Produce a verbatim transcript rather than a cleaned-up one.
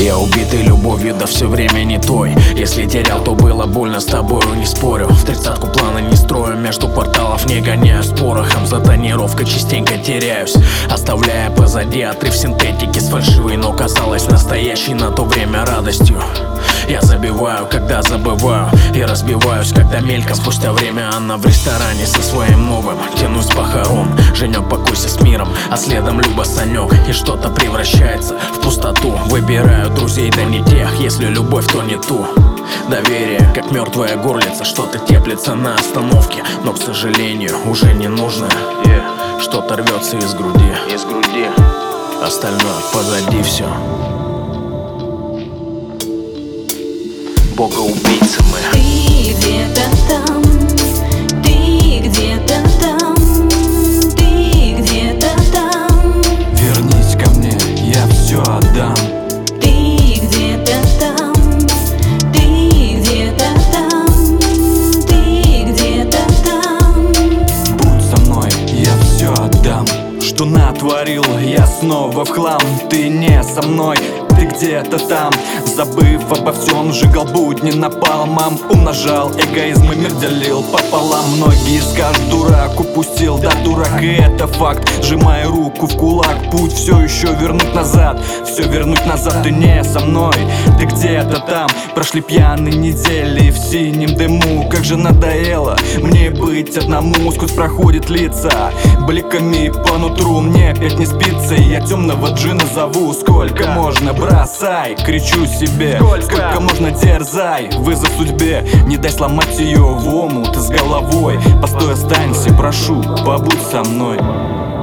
Я убитый любовью, да все время не той. Если терял, то было больно, с тобою не спорю. В тридцатку планы не строю, между порталов не гоняю с порохом. За тонировкой частенько теряюсь, оставляя позади отрыв синтетики с фальшивой, но казалось настоящей на то время радостью. Я забиваю, когда забываю, и разбиваюсь, когда мельком. Спустя время она в ресторане со своим новым. Тянусь с похорон, Женек покойся с миром, а следом Люба, Санек. И что-то превращается в пустоту. Выбираю друзей, да не тех, если любовь, то не ту. Доверие, как мертвая горлица, что-то теплится на остановке, но, к сожалению, уже не нужно. yeah. Что-то рвется из груди, из груди. Остальное позади все. Бога-убийцы мы. Ты где-то там, ты где-то там, ты где-то там. Вернись ко мне, я все отдам. Ты где-то там, ты где-то там, ты где-то там. Будь со мной, я все отдам. Что натворил я снова в хлам. Ты не со мной, ты где-то там. Забыв обо всем, сжигал будни напалмом. Умножал эгоизм и мир делил пополам. Многие скажут, дурак упустил, да дурак, и это факт. Сжимая руку в кулак, путь все еще вернуть назад. Все вернуть назад, ты не со мной, ты где-то там. Прошли пьяные недели в синем дыму. Как же надоело мне быть одному. Сквозь проходит лица бликами по нутру. Мне опять не спится, и я темного джина зову. Сколько можно, бросай, кричу себе. Сколько, Сколько можно, дерзай, вызов судьбе. Не дай сломать ее в омут с головой. Постой, останься, прошу, побудь со мной.